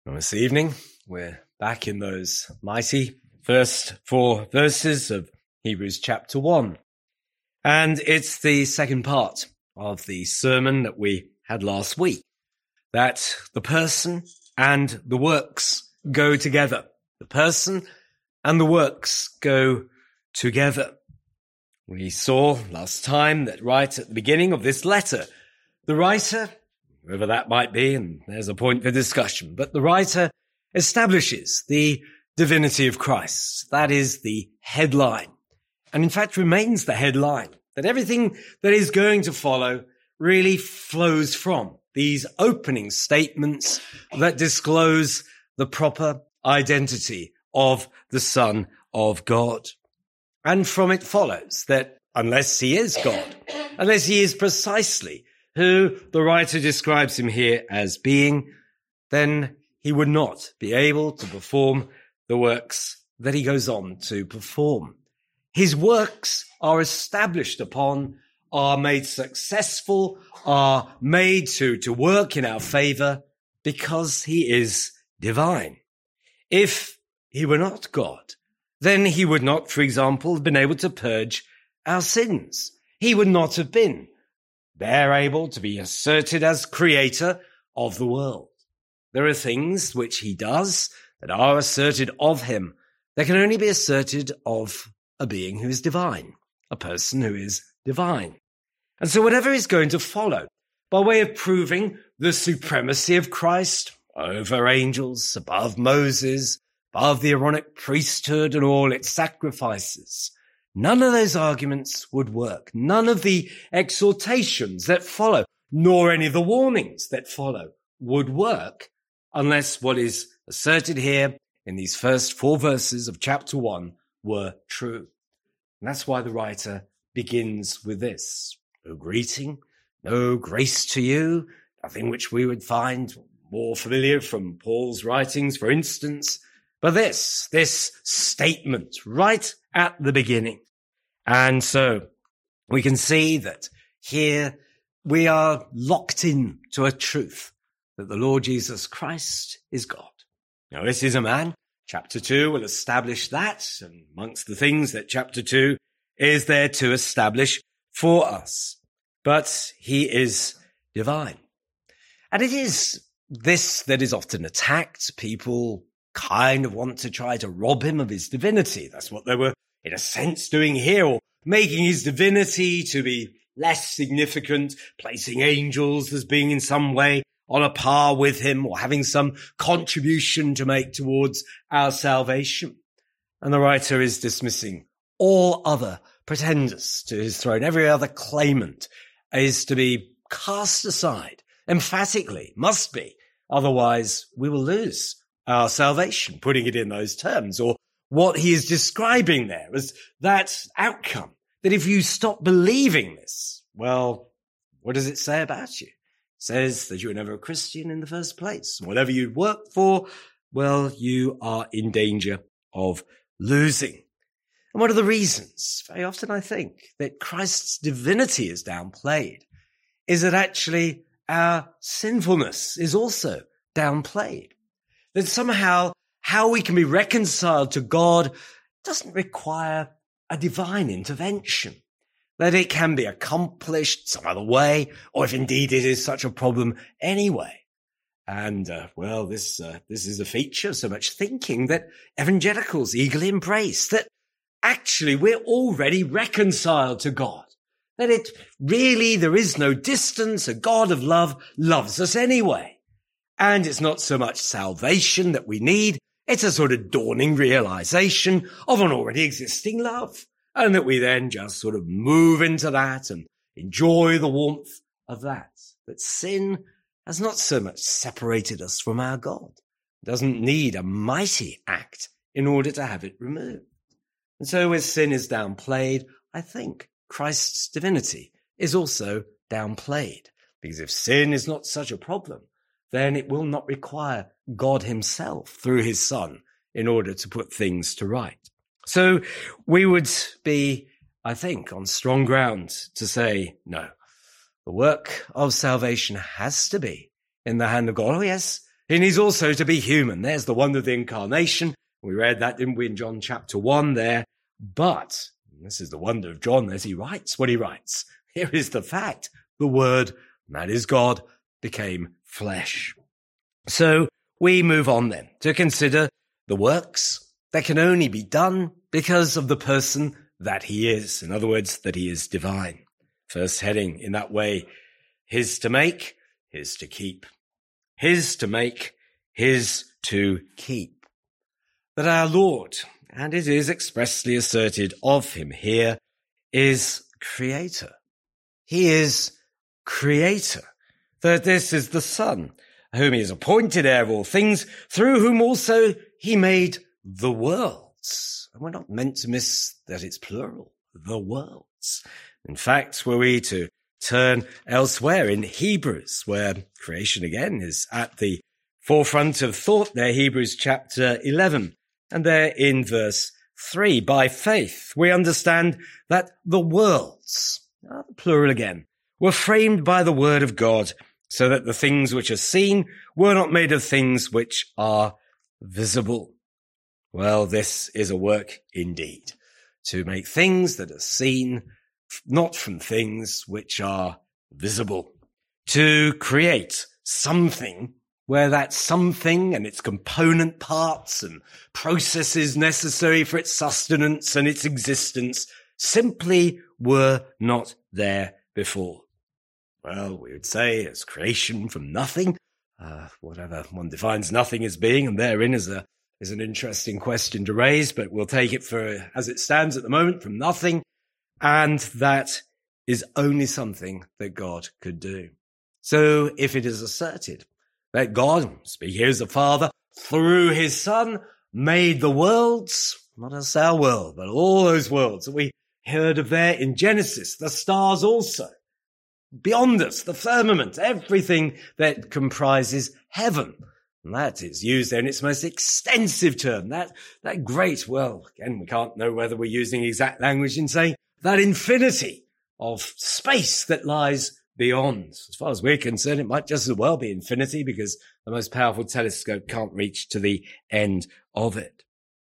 Well, this evening, we're back in those mighty first 4 verses of Hebrews chapter 1. And it's the second part of the sermon that we had last week, that the person and the works go together. The person and the works go together. We saw last time that right at the beginning of this letter, the writer, whoever that might be, and there's a point for discussion, but the writer establishes the divinity of Christ. That is the headline, and in fact remains the headline, that everything that is going to follow really flows from these opening statements that disclose the proper identity of the Son of God. And from it follows that unless he is God, unless he is precisely who the writer describes him here as being, then he would not be able to perform the works that he goes on to perform. His works are established upon, are made successful, are made to work in our favor because he is divine. If he were not God, then he would not, for example, have been able to purge our sins. He would not have been there able to be asserted as creator of the world. There are things which he does that are asserted of him that can only be asserted of a being who is divine, a person who is divine. And so whatever is going to follow, by way of proving the supremacy of Christ over angels, above Moses, above the Aaronic priesthood and all its sacrifices, none of those arguments would work. None of the exhortations that follow, nor any of the warnings that follow would work unless what is asserted here in these first 4 verses of chapter 1 were true. And that's why the writer begins with this. No greeting, no grace to you, nothing which we would find more familiar from Paul's writings, for instance, but this statement right at the beginning. And so we can see that here we are locked in to a truth that the Lord Jesus Christ is God. Now, this is a man. Chapter 2 will establish that, and amongst the things that chapter 2 is there to establish for us. But he is divine. And it is this that is often attacked. People kind of want to try to rob him of his divinity. That's what they were, in a sense, doing here, or making his divinity to be less significant, placing angels as being in some way on a par with him, or having some contribution to make towards our salvation. And the writer is dismissing all other pretenders to his throne. Every other claimant is to be cast aside, emphatically, must be. Otherwise, we will lose our salvation, putting it in those terms, or what he is describing there as that outcome, that if you stop believing this, well, what does it say about you? It says that you were never a Christian in the first place. Whatever you work for, well, you are in danger of losing. And one of the reasons, very often I think, that Christ's divinity is downplayed is that actually our sinfulness is also downplayed. That somehow how we can be reconciled to God doesn't require a divine intervention. That it can be accomplished some other way, or if indeed it is such a problem anyway. And, this is a feature of so much thinking that evangelicals eagerly embrace, that actually we're already reconciled to God. That it really, there is no distance. A God of love loves us anyway. And it's not so much salvation that we need. It's a sort of dawning realization of an already existing love. And that we then just sort of move into that and enjoy the warmth of that. But sin has not so much separated us from our God. It doesn't need a mighty act in order to have it removed. And so as sin is downplayed, I think Christ's divinity is also downplayed. Because if sin is not such a problem, then it will not require God himself through his Son in order to put things to right. So we would be, I think, on strong ground to say, no, the work of salvation has to be in the hand of God. Oh, yes, He needs also to be human. There's the wonder of the incarnation. We read that, didn't we, in John chapter 1 there. But this is the wonder of John as he writes what he writes. Here is the fact. The Word, that is God, became flesh. So we move on then to consider the works that can only be done because of the person that he is. In other words, that he is divine. First heading in that way, his to make, his to keep. His to make, his to keep. That our Lord, and it is expressly asserted of him here, is creator. He is creator. That this is the Son, whom he has appointed heir of all things, through whom also he made the worlds. And we're not meant to miss that it's plural, the worlds. In fact, were we to turn elsewhere in Hebrews, where creation again is at the forefront of thought there, Hebrews chapter 11, and there in verse 3, by faith we understand that the worlds, plural again, were framed by the word of God, so that the things which are seen were not made of things which are visible. Well, this is a work indeed, to make things that are seen not from things which are visible, to create something where that something and its component parts and processes necessary for its sustenance and its existence simply were not there before. Well, we would say as creation from nothing, whatever one defines nothing as being, and therein is an interesting question to raise, but we'll take it for as it stands at the moment, from nothing. And that is only something that God could do. So if it is asserted that God, speak here as the Father, through his Son, made the worlds, not just our world, but all those worlds that we heard of there in Genesis, the stars also, beyond us, the firmament, everything that comprises heaven. And that is used there in its most extensive term, that great, well, again, we can't know whether we're using exact language in saying that infinity of space that lies beyond. As far as we're concerned, it might just as well be infinity because the most powerful telescope can't reach to the end of it.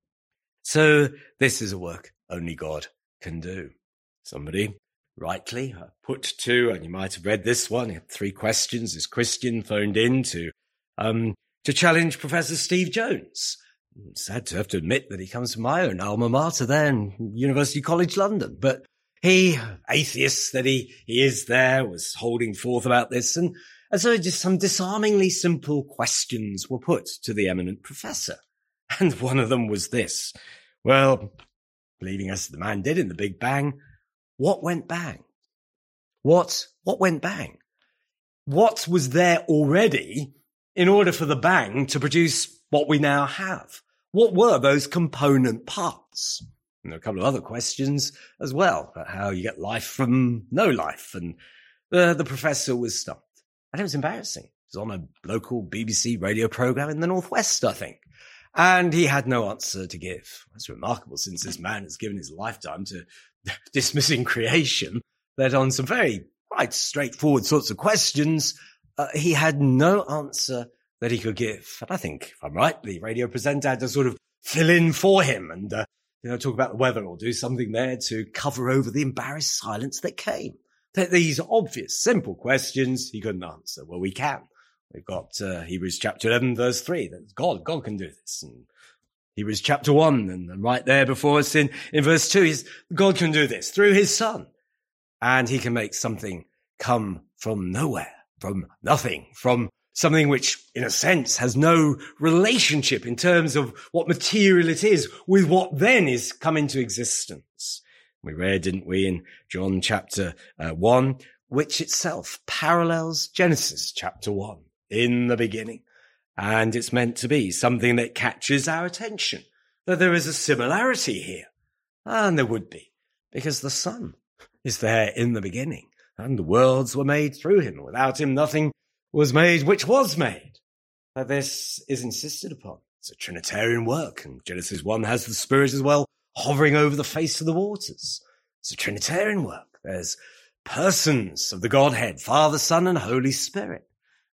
So this is a work only God can do. Somebody rightly put to, and you might have read this one, he had 3 questions. This Christian phoned in to challenge Professor Steve Jones. I'm sad to have to admit that he comes from my own alma mater there in University College London. But he, atheist that he is there, was holding forth about this. And so just some disarmingly simple questions were put to the eminent professor. And one of them was this. Well, believing as the man did in the Big Bang, what went bang? What went bang? What was there already in order for the bang to produce what we now have? What were those component parts? And there are a couple of other questions as well about how you get life from no life. And the professor was stumped. And it was embarrassing. It was on a local BBC radio program in the Northwest, I think. And he had no answer to give. That's remarkable, since this man has given his lifetime to dismissing creation, that on some very quite straightforward sorts of questions, he had no answer that he could give. And I think, if I'm right, the radio presenter had to sort of fill in for him and, talk about the weather or do something there to cover over the embarrassed silence that came. These obvious, simple questions he couldn't answer. Well, we can. We've got Hebrews chapter 11, verse 3, that God can do this. And Hebrews chapter 1, and right there before us in verse 2, is God can do this through his Son. And he can make something come from nowhere, from nothing, from something which, in a sense, has no relationship in terms of what material it is with what then is come into existence. We read, didn't we, in John chapter 1, which itself parallels Genesis chapter 1, in the beginning. And it's meant to be something that catches our attention, that there is a similarity here. And there would be, because the Son is there in the beginning, and the worlds were made through him. Without him, nothing was made which was made. That this is insisted upon. It's a Trinitarian work, and Genesis 1 has the Spirit as well hovering over the face of the waters. It's a Trinitarian work. There's persons of the Godhead, Father, Son, and Holy Spirit.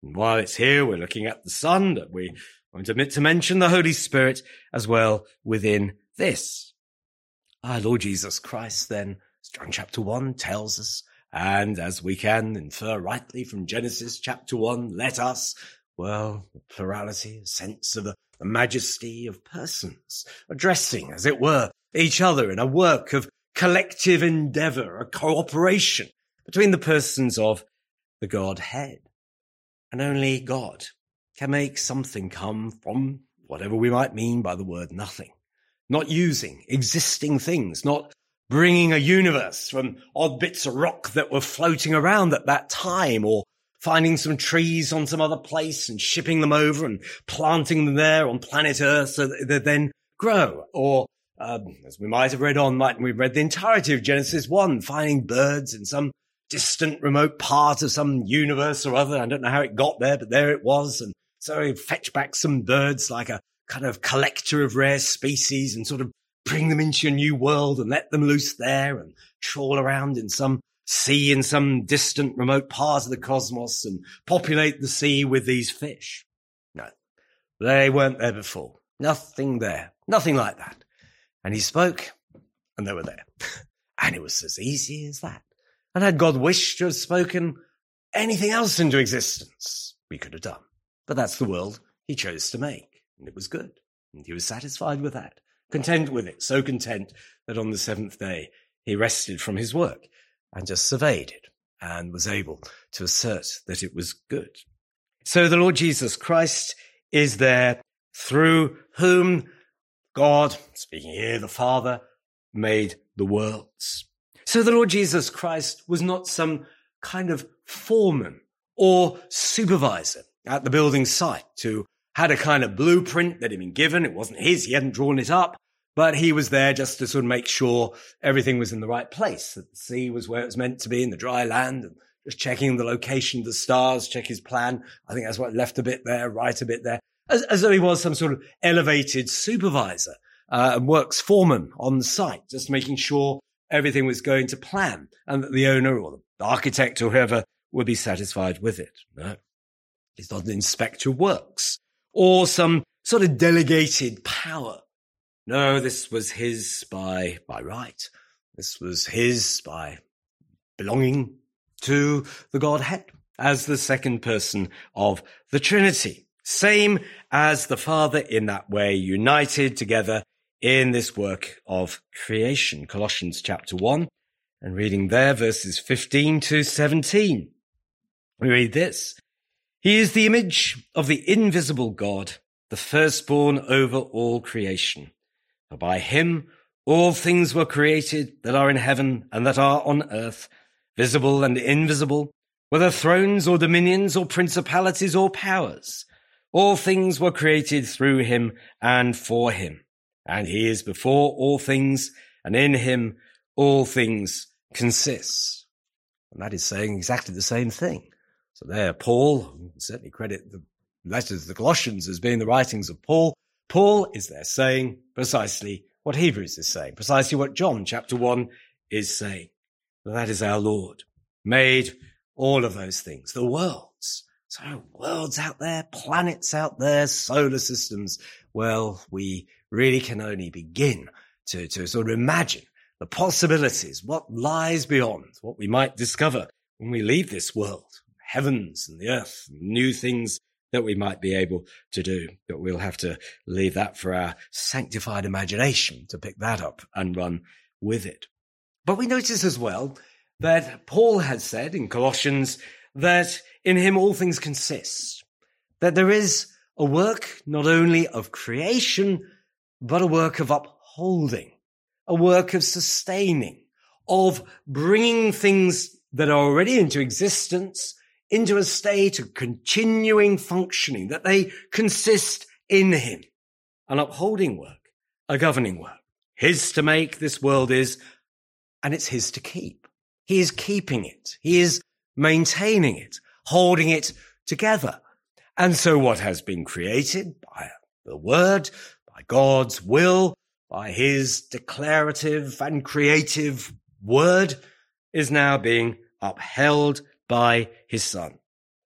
And while it's here, we're looking at the Son, but we won't omit to mention the Holy Spirit as well within this. Our Lord Jesus Christ then, as John chapter 1 tells us, and as we can infer rightly from Genesis chapter 1, let us, well, the plurality, a sense of the majesty of persons, addressing, as it were, each other in a work of collective endeavor, a cooperation between the persons of the Godhead. And only God can make something come from whatever we might mean by the word nothing. Not using existing things, not bringing a universe from odd bits of rock that were floating around at that time, or finding some trees on some other place and shipping them over and planting them there on planet Earth so that they then grow. Or, as we might have read on, we've read the entirety of Genesis 1, finding birds in some distant, remote part of some universe or other. I don't know how it got there, but there it was. And so he fetched back some birds like a kind of collector of rare species and sort of bring them into your new world and let them loose there and trawl around in some sea in some distant, remote part of the cosmos and populate the sea with these fish. No, they weren't there before. Nothing there. Nothing like that. And he spoke, and they were there. And it was as easy as that. And had God wished to have spoken anything else into existence, we could have done. But that's the world he chose to make. And it was good. And he was satisfied with that. Content with it. So content that on the seventh day he rested from his work and just surveyed it and was able to assert that it was good. So the Lord Jesus Christ is there through whom God, speaking here, the Father, made the worlds. So the Lord Jesus Christ was not some kind of foreman or supervisor at the building site who had a kind of blueprint that had been given. It wasn't his. He hadn't drawn it up. But he was there just to sort of make sure everything was in the right place, that the sea was where it was meant to be in the dry land, and just checking the location of the stars, check his plan. I think that's what left a bit there, right a bit there, as though he was some sort of elevated supervisor, and works foreman on the site, just making sure everything was going to plan and that the owner or the architect or whoever would be satisfied with it. No, he's not an inspector of works or some sort of delegated power. No, this was his by right. This was his by belonging to the Godhead as the second person of the Trinity. Same as the Father in that way, united together in this work of creation. Colossians chapter 1, and reading there verses 15 to 17. We read this. He is the image of the invisible God, the firstborn over all creation. For by him all things were created that are in heaven and that are on earth, visible and invisible, whether thrones or dominions or principalities or powers. All things were created through him and for him. And he is before all things, and in him all things consist. And that is saying exactly the same thing. So there, Paul, we can certainly credit the letters of the Colossians as being the writings of Paul. Paul is there saying precisely what Hebrews is saying, precisely what John chapter 1 is saying. That is our Lord, made all of those things, the worlds. So worlds out there, planets out there, solar systems. Well, we really can only begin to sort of imagine the possibilities, what lies beyond, what we might discover when we leave this world, heavens and the earth, new things that we might be able to do. But we'll have to leave that for our sanctified imagination to pick that up and run with it. But we notice as well that Paul has said in Colossians that in him all things consist, that there is a work not only of creation, but a work of upholding, a work of sustaining, of bringing things that are already into existence into a state of continuing functioning, that they consist in him. An upholding work, a governing work. His to make, this world is, and it's his to keep. He is keeping it. He is maintaining it, holding it together. And so what has been created by the word, by God's will, by his declarative and creative word, is now being upheld by his Son.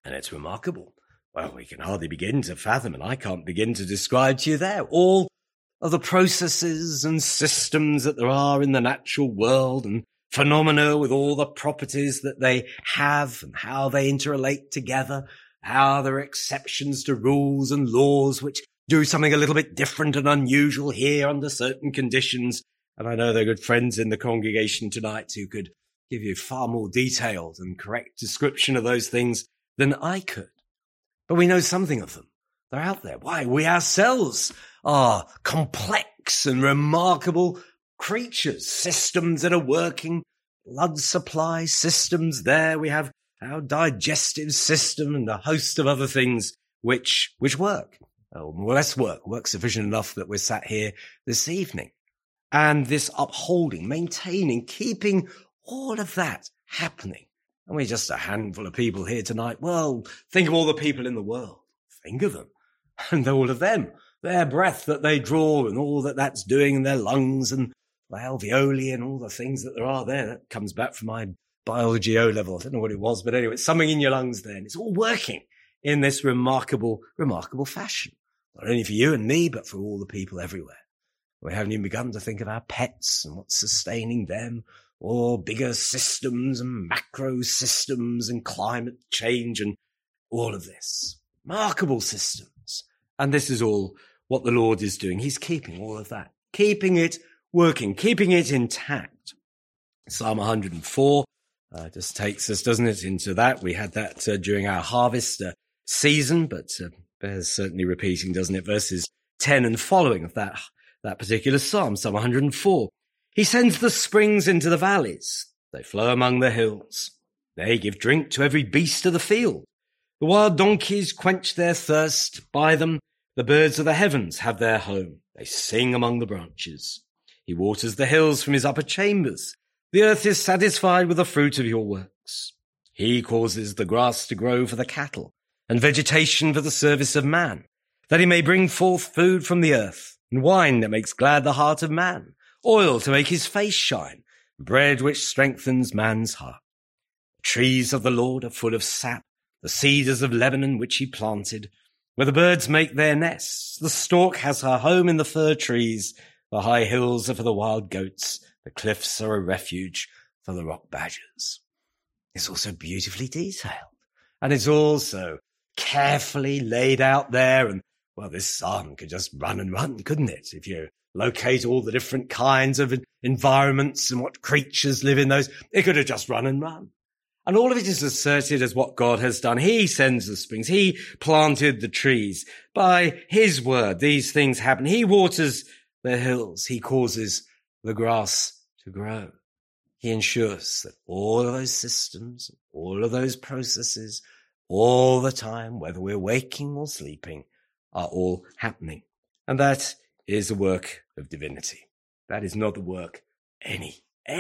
And it's remarkable. Well, we can hardly begin to fathom, and I can't begin to describe to you there all of the processes and systems that there are in the natural world and phenomena with all the properties that they have and how they interrelate together, how there are exceptions to rules and laws which do something a little bit different and unusual here under certain conditions. And I know there are good friends in the congregation tonight who could give you far more detailed and correct description of those things than I could. But we know something of them. They're out there. Why? We ourselves are complex and remarkable creatures, systems that are working, blood supply systems there. We have our digestive system and a host of other things which work. Or more or less work sufficient enough that we're sat here this evening. And this upholding, maintaining, keeping all of that happening. And we're just a handful of people here tonight. Well, think of all the people in the world. Think of them. And all of them, their breath that they draw and all that that's doing in their lungs and the alveoli and all the things that there are there. That comes back from my biology O level. I don't know what it was, but anyway, it's something in your lungs there. And it's all working in this remarkable fashion. Not only for you and me, but for all the people everywhere. We haven't even begun to think of our pets and what's sustaining them, or bigger systems and macro systems and climate change and all of this. Remarkable systems. And this is all what the Lord is doing. He's keeping all of that, keeping it working, keeping it intact. Psalm 104 just takes us, doesn't it, into that. We had that during our harvest season, but bears certainly repeating, doesn't it? Verses 10 and following of that particular psalm, Psalm 104. He sends the springs into the valleys. They flow among the hills. They give drink to every beast of the field. The wild donkeys quench their thirst. By them, the birds of the heavens have their home. They sing among the branches. He waters the hills from his upper chambers. The earth is satisfied with the fruit of your works. He causes the grass to grow for the cattle and vegetation for the service of man, that he may bring forth food from the earth and wine that makes glad the heart of man, oil to make his face shine, bread which strengthens man's heart. The trees of the Lord are full of sap, the cedars of Lebanon which he planted, where the birds make their nests. The stork has her home in the fir trees. The high hills are for the wild goats. The cliffs are a refuge for the rock badgers. It's also beautifully detailed. And it's also carefully laid out there. And, well, this psalm could just run and run, couldn't it? If you locate all the different kinds of environments and what creatures live in those, it could have just run and run. And all of it is asserted as what God has done. He sends the springs. He planted the trees. By his word, these things happen. He waters the hills. He causes the grass to grow. He ensures that all of those systems, all of those processes, all the time, whether we're waking or sleeping, are all happening. And that is the work of divinity. That is not the work any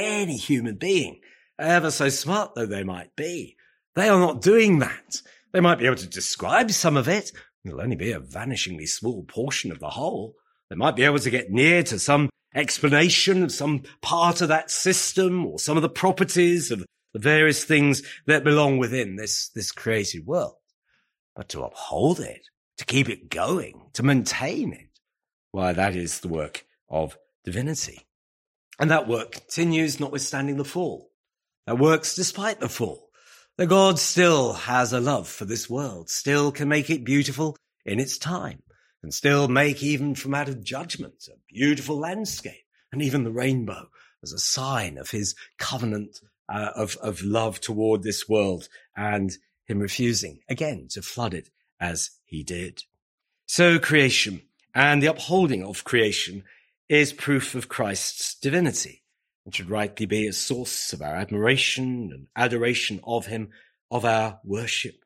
human being, ever so smart though they might be. They are not doing that. They might be able to describe some of it. It'll only be a vanishingly small portion of the whole. They might be able to get near to some explanation of some part of that system or some of the properties of the various things that belong within this created world. But to uphold it, to keep it going, to maintain it, why, that is the work of divinity. And that work continues notwithstanding the fall. That works despite the fall. That God still has a love for this world, still can make it beautiful in its time, and still make, even from out of judgment, a beautiful landscape, and even the rainbow as a sign of his covenant of love toward this world, and him refusing again to flood it as he did. So creation and the upholding of creation is proof of Christ's divinity, and should rightly be a source of our admiration and adoration of him, of our worship.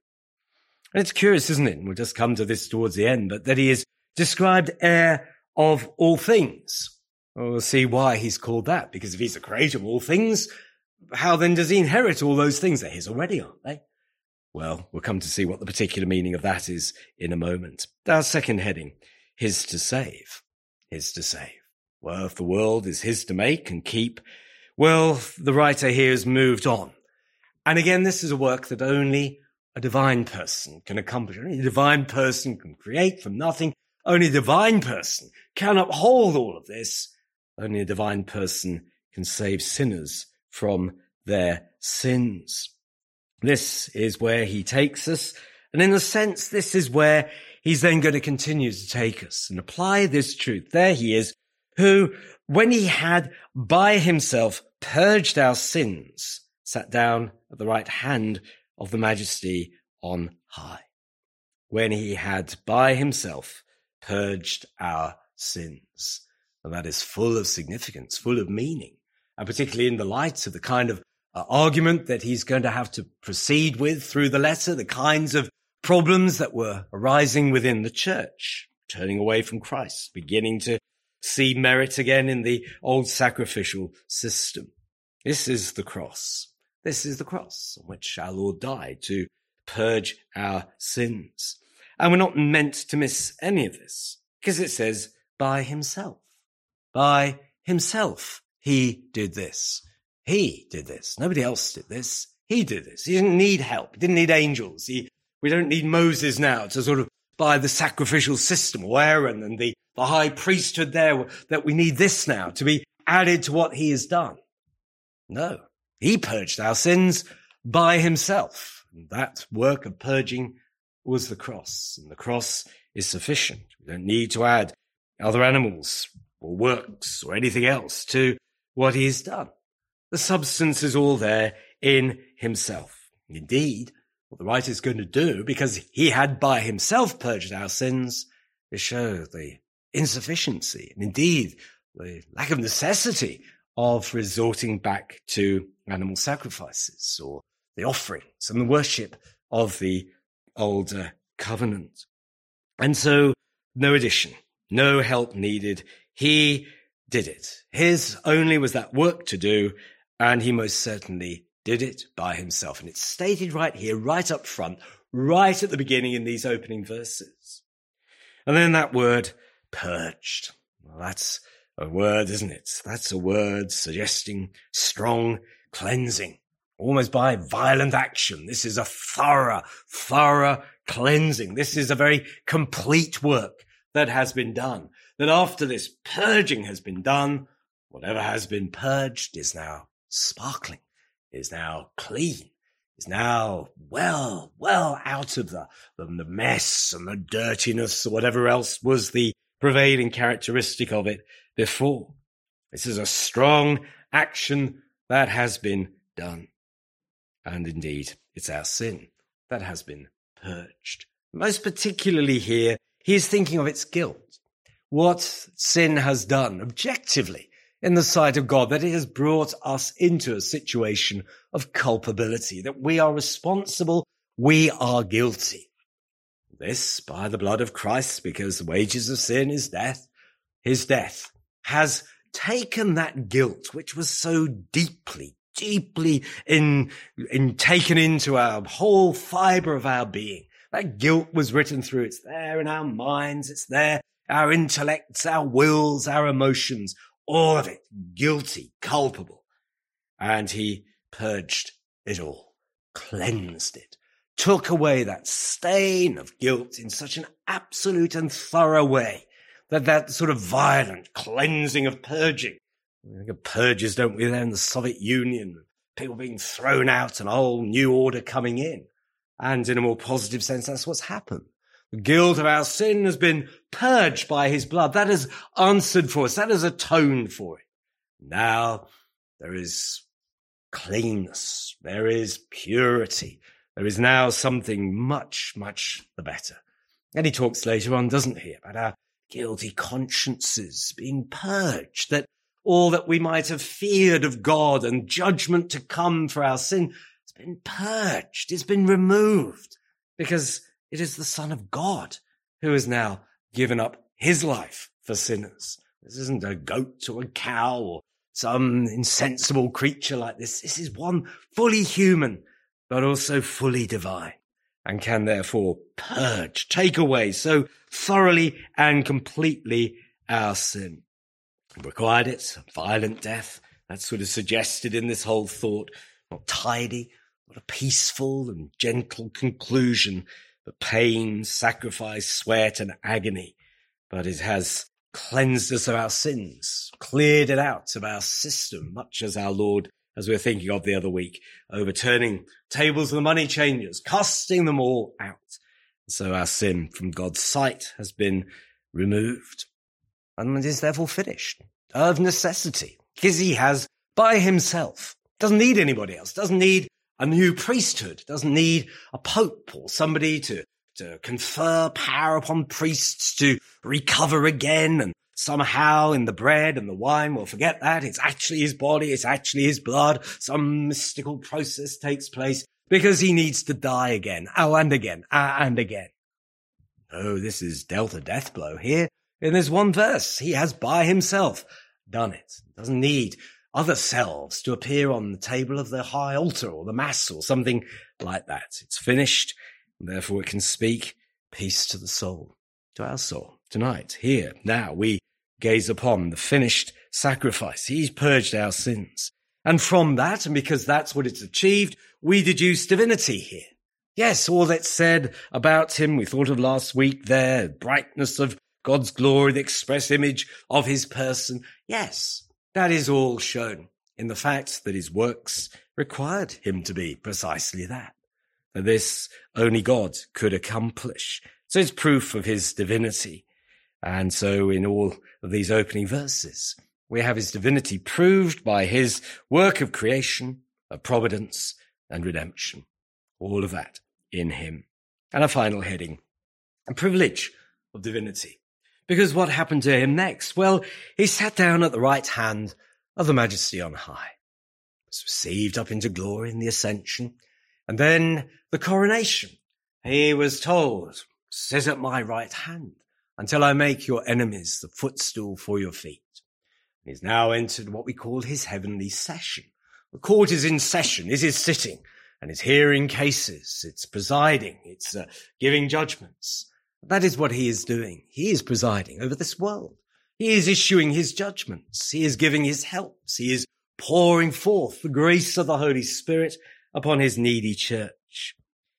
And it's curious, isn't it? And we'll just come to this towards the end, but that he is described heir of all things. Well, we'll see why he's called that, because if he's the creator of all things, how then does he inherit all those things? They're his already, aren't they? Well, we'll come to see what the particular meaning of that is in a moment. Our second heading, his to save. His to save. Well, if the world is his to make and keep, well, the writer here has moved on. And again, this is a work that only a divine person can accomplish. Only a divine person can create from nothing. Only a divine person can uphold all of this. Only a divine person can save sinners from their sins. This is where he takes us. And in a sense, this is where he's then going to continue to take us and apply this truth. There he is, who, when he had by himself purged our sins, sat down at the right hand of the Majesty on high. When he had by himself purged our sins. And that is full of significance, full of meaning, and particularly in the light of the kind of argument that he's going to have to proceed with through the letter, the kinds of problems that were arising within the church, turning away from Christ, beginning to see merit again in the old sacrificial system. This is the cross. This is the cross on which our Lord died to purge our sins. And we're not meant to miss any of this, because it says by himself. By himself, he did this. He did this. Nobody else did this. He did this. He didn't need help. He didn't need angels. We don't need Moses now to sort of by the sacrificial system, or Aaron and the high priesthood there, that we need this now to be added to what he has done. No, he purged our sins by himself. And that work of purging was the cross. And the cross is sufficient. We don't need to add other animals or works or anything else to what he has done. The substance is all there in himself. Indeed, what the writer is going to do, because he had by himself purged our sins, is show the insufficiency and indeed the lack of necessity of resorting back to animal sacrifices or the offerings and the worship of the older covenant. And so no addition, no help needed. He did it. His only was that work to do, and he most certainly did it by himself. And it's stated right here, right up front, right at the beginning in these opening verses. And then that word purged. Well, that's a word, isn't it? That's a word suggesting strong cleansing, almost by violent action. This is a thorough cleansing. This is a very complete work that has been done. That after this purging has been done, whatever has been purged is now sparkling, is now clean, is now well out of the mess and the dirtiness or whatever else was the prevailing characteristic of it before. This is a strong action that has been done. And indeed, it's our sin that has been purged. Most particularly here, he is thinking of its guilt. What sin has done objectively in the sight of God, that it has brought us into a situation of culpability, that we are responsible, we are guilty. This by the blood of Christ, because the wages of sin is death. His death has taken that guilt, which was so deeply taken into our whole fibre of our being. That guilt was written through. It's there in our minds. It's there, our intellects, our wills, our emotions, all of it, guilty, culpable. And he purged it all, cleansed it, took away that stain of guilt in such an absolute and thorough way that sort of violent cleansing of purging. We think of purges, don't we, there in the Soviet Union, people being thrown out and a whole new order coming in. And in a more positive sense, that's what's happened. The guilt of our sin has been purged by his blood. That has answered for us. That has atoned for it. Now there is cleanness. There is purity. There is now something much the better. And he talks later on, doesn't he, about our guilty consciences being purged, that all that we might have feared of God and judgment to come for our sin has been purged, it's been removed, because it is the Son of God who has now given up his life for sinners. This isn't a goat or a cow or some insensible creature like this. This is one fully human, but also fully divine, and can therefore purge, take away so thoroughly and completely our sin. It required it, violent death. That's sort of suggested in this whole thought. Not tidy, What a peaceful and gentle conclusion for pain, sacrifice, sweat, and agony. But it has cleansed us of our sins, cleared it out of our system, much as our Lord, as we were thinking of the other week, overturning tables of the money changers, casting them all out. So our sin from God's sight has been removed, and it is therefore finished of necessity, because he has by himself, doesn't need anybody else, doesn't need a new priesthood, doesn't need a pope or somebody to confer power upon priests to recover again, and somehow in the bread and the wine, well, forget that. It's actually his body. It's actually his blood. Some mystical process takes place because he needs to die again. Oh, and again, and again. Oh, this is dealt a death blow here in this one verse. He has by himself done it. Doesn't need other selves to appear on the table of the high altar or the mass or something like that. It's finished. And therefore it can speak peace to the soul, to our soul. Tonight, here, now, we gaze upon the finished sacrifice. He's purged our sins. And from that, and because that's what it's achieved, we deduce divinity here. Yes, all that's said about him, we thought of last week there, brightness of God's glory, the express image of his person. Yes, that is all shown in the fact that his works required him to be precisely that. For this only God could accomplish. So it's proof of his divinity. And so in all of these opening verses, we have his divinity proved by his work of creation, of providence and redemption. All of that in him. And a final heading, a privilege of divinity. Because what happened to him next? Well, he sat down at the right hand of the Majesty on high, was received up into glory in the ascension, and then the coronation. He was told, sit at my right hand until I make your enemies the footstool for your feet. He's now entered what we call his heavenly session. The court is in session, it is sitting, and it's hearing cases, it's presiding, it's giving judgments. That is what he is doing. He is presiding over this world. He is issuing his judgments. He is giving his helps. He is pouring forth the grace of the Holy Spirit upon his needy church.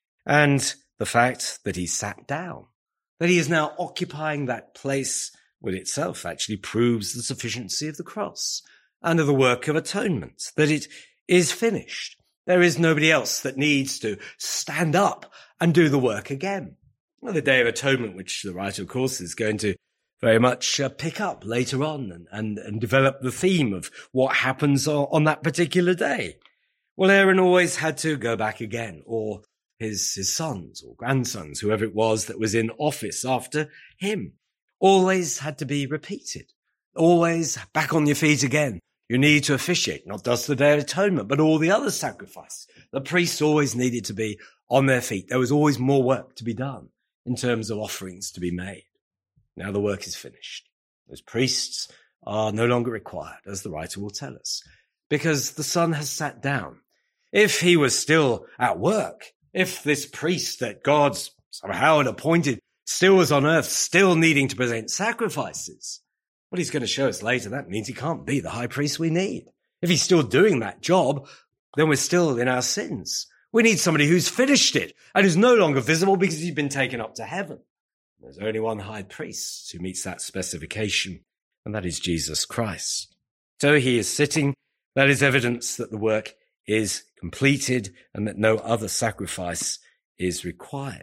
And the fact that he sat down, that he is now occupying that place, with itself actually proves the sufficiency of the cross and of the work of atonement, that it is finished. There is nobody else that needs to stand up and do the work again. Well, the Day of Atonement, which the writer, of course, is going to very much pick up later on and develop the theme of what happens on that particular day. Well, Aaron always had to go back again, or his sons or grandsons, whoever it was that was in office after him, always had to be repeated. Always back on your feet again. You need to officiate, not just the Day of Atonement, but all the other sacrifices. The priests always needed to be on their feet. There was always more work to be done in terms of offerings to be made. Now the work is finished. Those priests are no longer required, as the writer will tell us, because the Son has sat down. If he was still at work, if this priest that God somehow had appointed still was on earth, still needing to present sacrifices, what he's going to show us later, that means he can't be the high priest we need. If he's still doing that job, then we're still in our sins. We need somebody who's finished it and is no longer visible because he's been taken up to heaven. There's only one high priest who meets that specification, and that is Jesus Christ. So he is sitting. That is evidence that the work is completed and that no other sacrifice is required.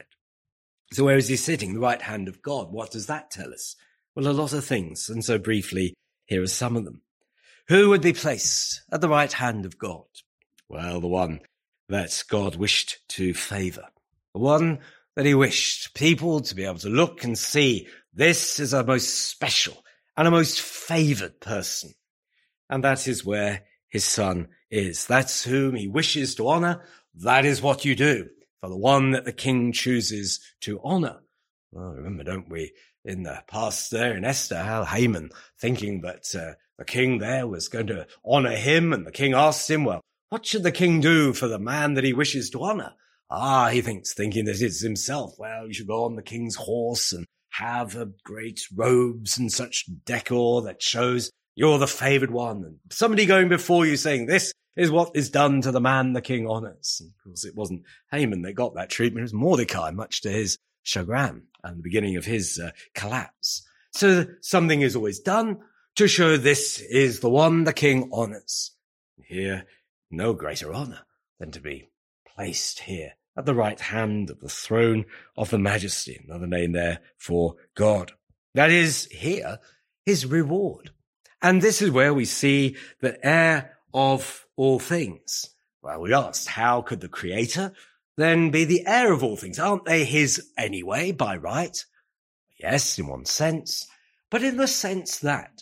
So where is he sitting? The right hand of God. What does that tell us? Well, a lot of things, and so briefly, here are some of them. Who would be placed at the right hand of God? Well, the one that God wished to favour. The one that he wished people to be able to look and see, this is a most special and a most favoured person. And that is where his Son is. That's whom he wishes to honour. That is what you do for the one that the king chooses to honour. Well, remember, don't we, in the past there in Esther, how Haman, thinking that the king there was going to honour him, and the king asked him, well, what should the king do for the man that he wishes to honour? He thinking that it's himself. Well, you should go on the king's horse and have great robes and such decor that shows you're the favoured one. And somebody going before you saying, this is what is done to the man the king honors. And of course, it wasn't Haman that got that treatment. It was Mordecai, much to his chagrin and the beginning of his collapse. So something is always done to show this is the one the king honors. Here, no greater honor than to be placed here at the right hand of the throne of the majesty, another name there for God. That is here his reward. And this is where we see the heir of all things. Well, we asked, how could the creator then be the heir of all things? Aren't they his anyway by right? Yes, in one sense, but in the sense that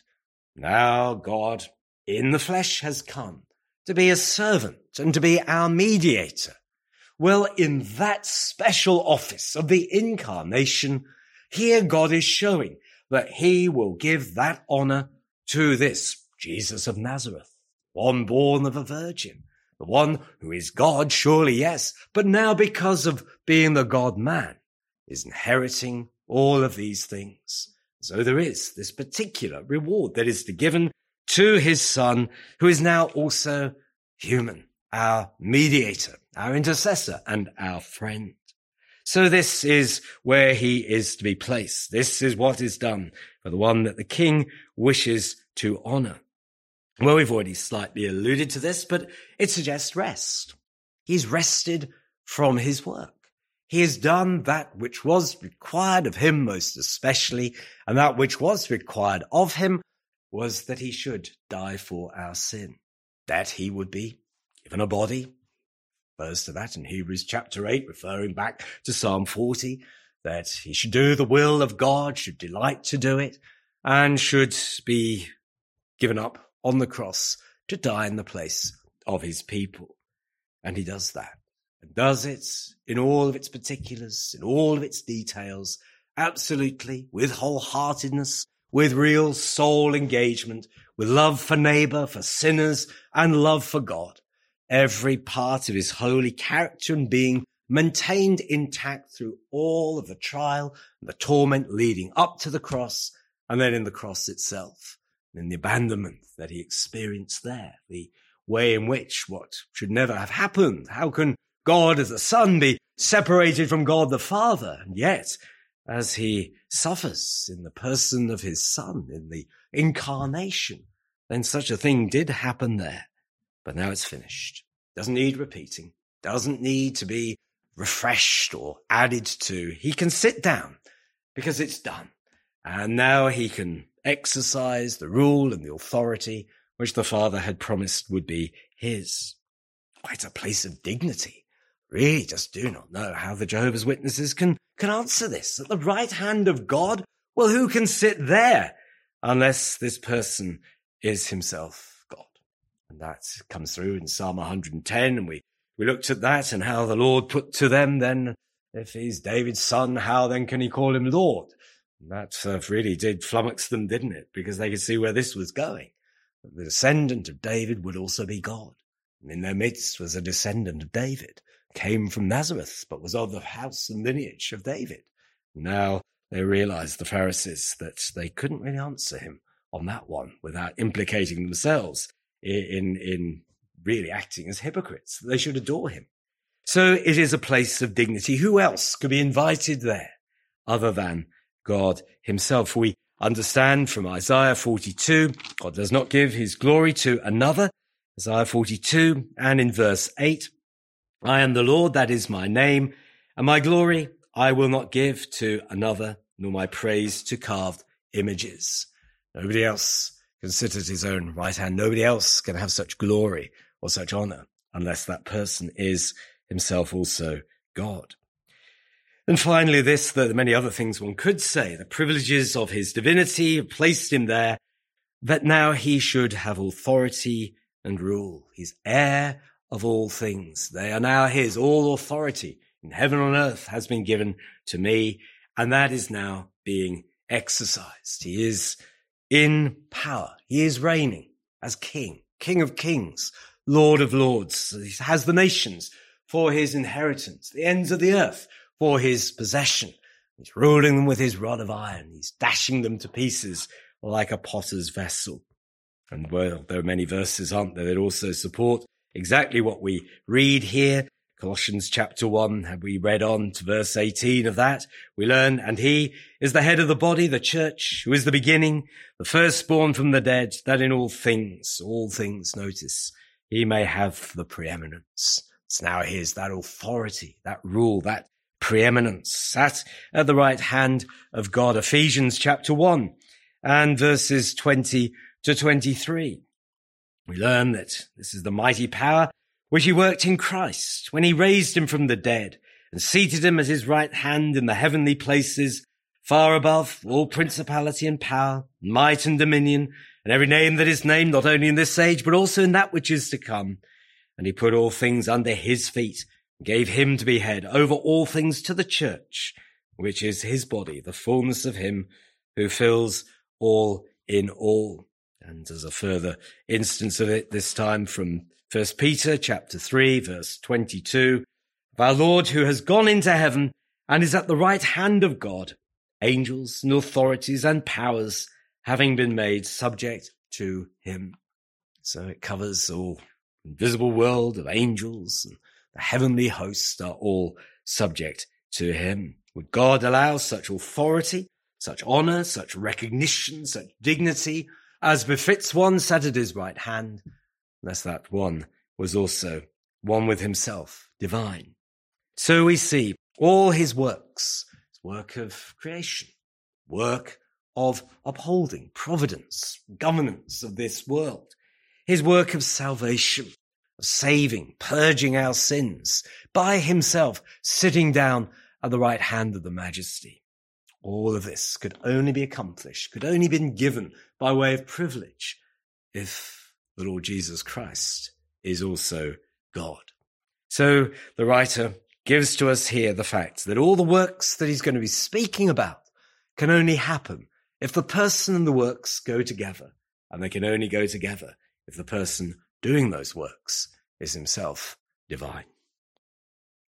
now God in the flesh has come to be a servant and to be our mediator. Well, in that special office of the incarnation, here God is showing that he will give that honor to this Jesus of Nazareth, one born of a virgin, the one who is God, surely, yes, but now because of being the God-man, is inheriting all of these things. So there is this particular reward that is given to his son, who is now also human, our mediator, our intercessor, and our friend. So this is where he is to be placed. This is what is done for the one that the king wishes to honor. Well, we've already slightly alluded to this, but it suggests rest. He's rested from his work. He has done that which was required of him most especially, and that which was required of him was that he should die for our sin, that he would be given a body. Refers to that in Hebrews chapter 8, referring back to Psalm 40, that he should do the will of God, should delight to do it, and should be given up on the cross to die in the place of his people. And he does that, and does it in all of its particulars, in all of its details, absolutely, with wholeheartedness, with real soul engagement, with love for neighbor, for sinners, and love for God. Every part of his holy character and being maintained intact through all of the trial and the torment leading up to the cross, and then in the cross itself, and in the abandonment that he experienced there, the way in which what should never have happened. How can God as the Son be separated from God the Father? And yet, as he suffers in the person of his Son, in the incarnation, then such a thing did happen there. But now it's finished. Doesn't need repeating. Doesn't need to be refreshed or added to. He can sit down because it's done. And now he can exercise the rule and the authority which the Father had promised would be his. Quite a place of dignity. Really just do not know how the Jehovah's Witnesses can answer this. At the right hand of God? Well, who can sit there unless this person is himself God? And that comes through in Psalm 110, and we looked at that and how the Lord put to them then, if he's David's son, how then can he call him Lord? And that really did flummox them, didn't it? Because they could see where this was going. That the descendant of David would also be God. And in their midst was a descendant of David, came from Nazareth, but was of the house and lineage of David. Now they realized, the Pharisees, that they couldn't really answer him on that one without implicating themselves in really acting as hypocrites. They should adore him. So it is a place of dignity. Who else could be invited there other than God himself? We understand from Isaiah 42, God does not give his glory to another. Isaiah 42, and in verse 8, I am the Lord, that is my name, and my glory I will not give to another, nor my praise to carved images. Nobody else can sit at his own right hand. Nobody else can have such glory or such honor unless that person is himself also God. And finally, the many other things one could say, the privileges of his divinity have placed him there, that now he should have authority and rule. He's heir of all things. They are now his. All authority in heaven and earth has been given to me, and that is now being exercised. He is in power. He is reigning as king, King of kings, Lord of lords. He has the nations for his inheritance, the ends of the earth for his possession. He's ruling them with his rod of iron. He's dashing them to pieces like a potter's vessel. And well, there are many verses, aren't there, that also support exactly what we read here. Colossians chapter 1, have we read on to verse 18 of that? We learn, and he is the head of the body, the church, who is the beginning, the firstborn from the dead, that in all things, notice, he may have the preeminence. So now here's that authority, that rule, that preeminence sat at the right hand of God. Ephesians chapter 1 and verses 20 to 23. We learn that this is the mighty power which he worked in Christ when he raised him from the dead and seated him at his right hand in the heavenly places, far above all principality and power, might and dominion, and every name that is named, not only in this age, but also in that which is to come. And he put all things under his feet, and gave him to be head over all things to the church, which is his body, the fullness of him who fills all in all. And as a further instance of it, this time from 1 Peter chapter 3, verse 22, of our Lord who has gone into heaven and is at the right hand of God, angels and authorities and powers having been made subject to him. So it covers all invisible world of angels, and the heavenly hosts are all subject to him. Would God allow such authority, such honor, such recognition, such dignity, as befits one sat at his right hand, unless that one was also one with himself, divine? So we see all his works, his work of creation, work of upholding providence, governance of this world, his work of salvation, of saving, purging our sins, by himself sitting down at the right hand of the majesty. All of this could only be accomplished, could only be given by way of privilege, if the Lord Jesus Christ is also God. So the writer gives to us here the fact that all the works that he's going to be speaking about can only happen if the person and the works go together, and they can only go together if the person doing those works is himself divine.